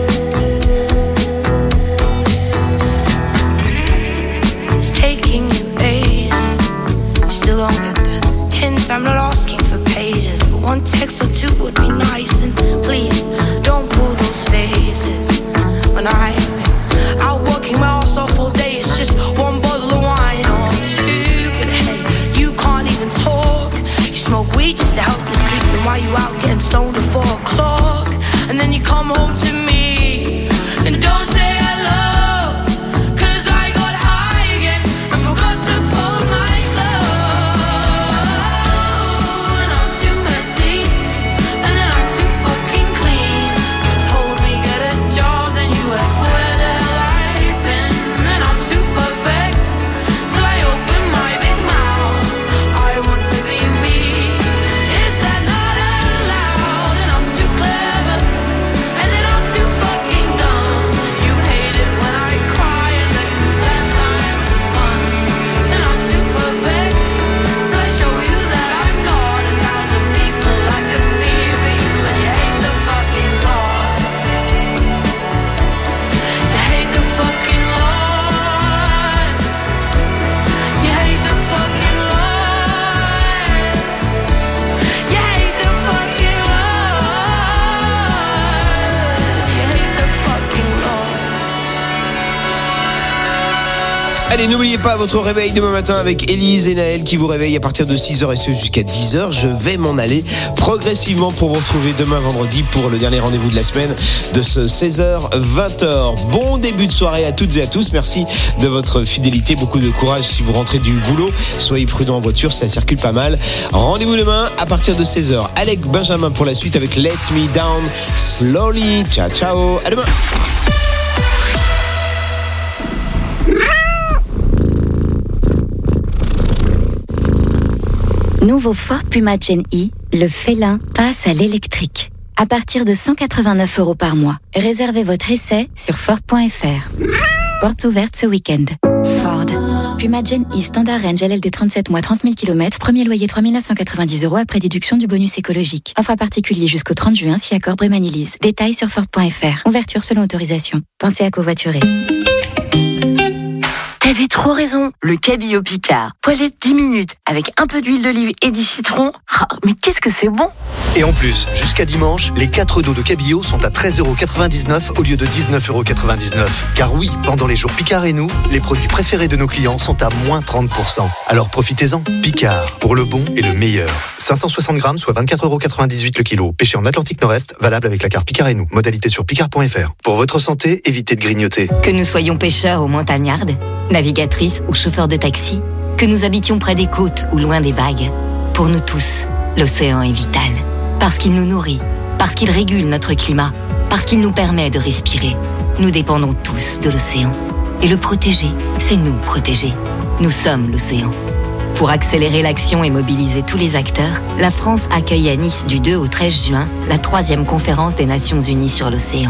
It's taking you ages. You still don't get the hint. I'm not asking for pages, but one text or two would be nice. And please don't pull those faces. When I've been out working my ass off all day, it's just one bottle of wine or two. But hey, you can't even talk. You smoke weed just to help you sleep. Then why you out getting stoned at four o'clock? And then you come home to me and don't say hello. Cause I got high again and forgot to fold my clothes. And I'm too messy, and then I'm too fucking clean. You told me get a job, then you asked where the hell I've been. And I'm too perfect, till I open my big mouth. I want to be me, is that not allowed? And I'm too clever, and then I'm too fucking dumb. You hate it when I cry, unless it's that time of the month. And I'm too perfect, till I show you that I'm not a thousand people I could be for you. And you hate the fucking Lord. You hate the fucking Lord. You hate the fucking Lord. You hate the fucking Lord. You hate the fucking Lord. Allez, n'oubliez pas votre réveil demain matin avec Élise et Naël qui vous réveillent à partir de six heures et ce jusqu'à dix heures. Je vais m'en aller progressivement pour vous retrouver demain vendredi pour le dernier rendez-vous de la semaine de ce seize heures vingt heures. Bon début de soirée à toutes et à tous. Merci de votre fidélité. Beaucoup de courage si vous rentrez du boulot. Soyez prudents en voiture, ça circule pas mal. Rendez-vous demain à partir de seize heures. Alec Benjamin pour la suite avec Let Me Down Slowly. Ciao, ciao. À demain. Nouveau Ford Puma Gen E, le félin passe à l'électrique. À partir de cent quatre-vingt-neuf euros par mois. Réservez votre essai sur Ford point F R. Portes ouvertes ce week-end. Ford. Puma Gen E Standard Range L L D trente-sept mois, trente mille kilomètres. Premier loyer trois mille neuf cent quatre-vingt-dix euros après déduction du bonus écologique. Offre à particulier jusqu'au trente juin si accord Brémanilise. Détails sur Ford point F R. Ouverture selon autorisation. Pensez à covoiturer. T'avais trop raison, le cabillaud Picard. Poêlé dix minutes avec un peu d'huile d'olive et du citron. Ah, mais qu'est-ce que c'est bon! Et en plus, jusqu'à dimanche, les quatre dos de cabillaud sont à treize euros quatre-vingt-dix-neuf au lieu de dix-neuf euros quatre-vingt-dix-neuf. Car oui, pendant les jours Picard et nous, les produits préférés de nos clients sont à moins trente pour cent. Alors profitez-en. Picard, pour le bon et le meilleur. cinq cent soixante grammes, soit vingt-quatre euros quatre-vingt-dix-huit le kilo. Pêché en Atlantique Nord-Est, valable avec la carte Picard et nous. Modalité sur picard point F R. Pour votre santé, évitez de grignoter. Que nous soyons pêcheurs ou montagnardes, navigatrices ou chauffeurs de taxi, que nous habitions près des côtes ou loin des vagues, pour nous tous, l'océan est vital. Parce qu'il nous nourrit, parce qu'il régule notre climat, parce qu'il nous permet de respirer. Nous dépendons tous de l'océan. Et le protéger, c'est nous protéger. Nous sommes l'océan. Pour accélérer l'action et mobiliser tous les acteurs, la France accueille à Nice du deux au treize juin la troisième conférence des Nations Unies sur l'océan.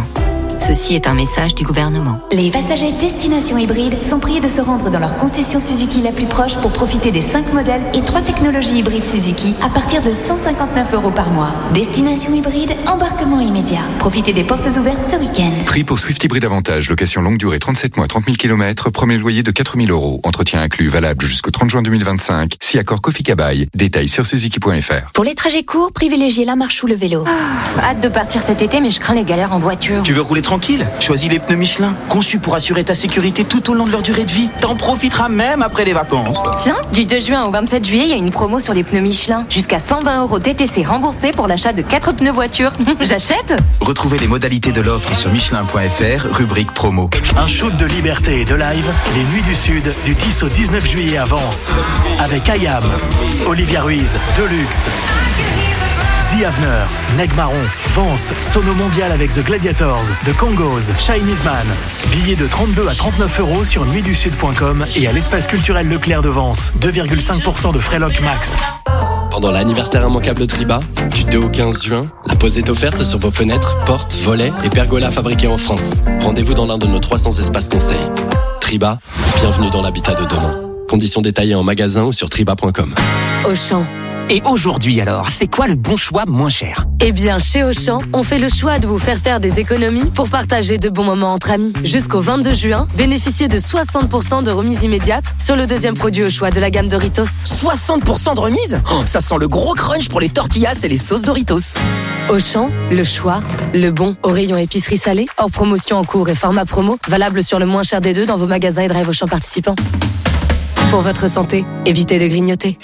Ceci est un message du gouvernement. Les passagers destination hybride sont priés de se rendre dans leur concession Suzuki la plus proche pour profiter des cinq modèles et trois technologies hybrides Suzuki à partir de cent cinquante-neuf euros par mois. Destination hybride, embarquement immédiat. Profitez des portes ouvertes ce week-end. Prix pour Swift Hybride Avantage, location longue durée trente-sept mois, trente mille kilomètres, premier loyer de quatre mille euros. Entretien inclus, valable jusqu'au trente juin deux mille vingt-cinq. Si accord Kofi Kabai. Détails sur suzuki point f r. Pour les trajets courts, privilégiez la marche ou le vélo. Oh, hâte de partir cet été, mais je crains les galères en voiture. Tu veux rouler tranquille? Choisis les pneus Michelin, conçus pour assurer ta sécurité tout au long de leur durée de vie. T'en profiteras même après les vacances. Tiens, du deux juin au vingt-sept juillet, il y a une promo sur les pneus Michelin. Jusqu'à cent vingt euros T T C remboursés pour l'achat de quatre pneus voiture. J'achète. Retrouvez les modalités de l'offre sur michelin point f r, rubrique promo. Un shoot de liberté et de live, les Nuits du Sud, du dix au dix-neuf juillet à Vence. Avec Ayam, Olivia Ruiz, Deluxe, The Avener, Neg Marron, Vence, Sono Mondial avec The Gladiators, The Congos, Chinese Man. Billets de trente-deux à trente-neuf euros sur nuit du sud point com et à l'espace culturel Leclerc de Vence. deux virgule cinq pour cent de frais loc max. Pendant l'anniversaire immanquable Triba, du deux au quinze juin, la pause est offerte sur vos fenêtres, portes, volets et pergolas fabriqués en France. Rendez-vous dans l'un de nos trois cents espaces conseils. Triba, bienvenue dans l'habitat de demain. Conditions détaillées en magasin ou sur triba point com. Auchan. Et aujourd'hui alors, c'est quoi le bon choix moins cher? Eh bien, chez Auchan, on fait le choix de vous faire faire des économies pour partager de bons moments entre amis. Jusqu'au vingt-deux juin, bénéficiez de soixante pour cent de remise immédiate sur le deuxième produit au choix de la gamme Doritos. soixante pour cent de remise? Oh, ça sent le gros crunch pour les tortillas et les sauces Doritos. Auchan, le choix, le bon au rayon épicerie salée, hors promotion en cours et format promo, valable sur le moins cher des deux dans vos magasins et drive Auchan participants. Pour votre santé, évitez de grignoter.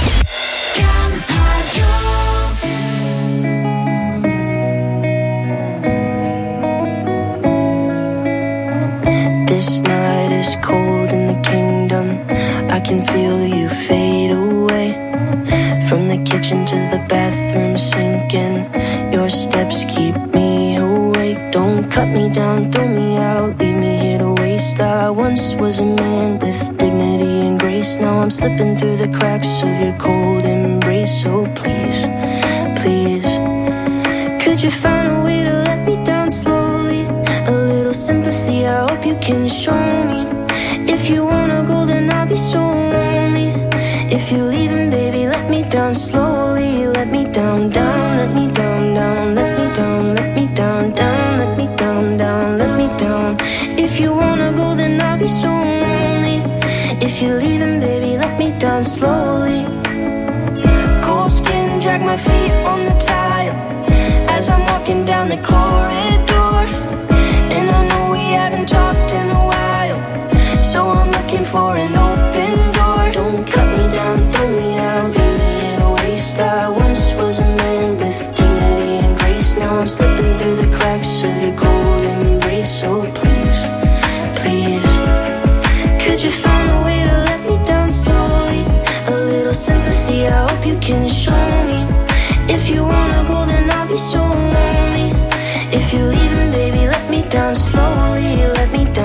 This night is cold in the kingdom. I can feel you fade away. From the kitchen to the bathroom sinking. Your steps keep me awake. Don't cut me down, throw me out, leave me here to waste. I once was a man with dignity and grace. Now I'm slipping through the cracks of your cold embrace. So please, please, could you find a way to let me down slowly? A little sympathy, I hope you can show me. If you wanna go, then I'll be so lonely. If you're leaving, baby, let me down slowly. Let me down, down, let me down, down, let me down, let me down, down, let me down, down, let me down. If you wanna go, then I'll be so lonely. If you're leaving, baby, let me down slowly. Cold skin, drag my feet on the tile as I'm walking down the corridor. And I know we haven't talked in a while, so I'm looking for an open door. Don't cut me down, throw me out, leave me in a waste. I once was a man with dignity and grace. Now I'm slipping through the cracks of your cold embrace. So please, please, could you find a way to let me down slowly? A little sympathy, I hope you can show me. If you wanna go, then I'll be so lonely. If you're leaving, baby, let me down slowly. Let me down.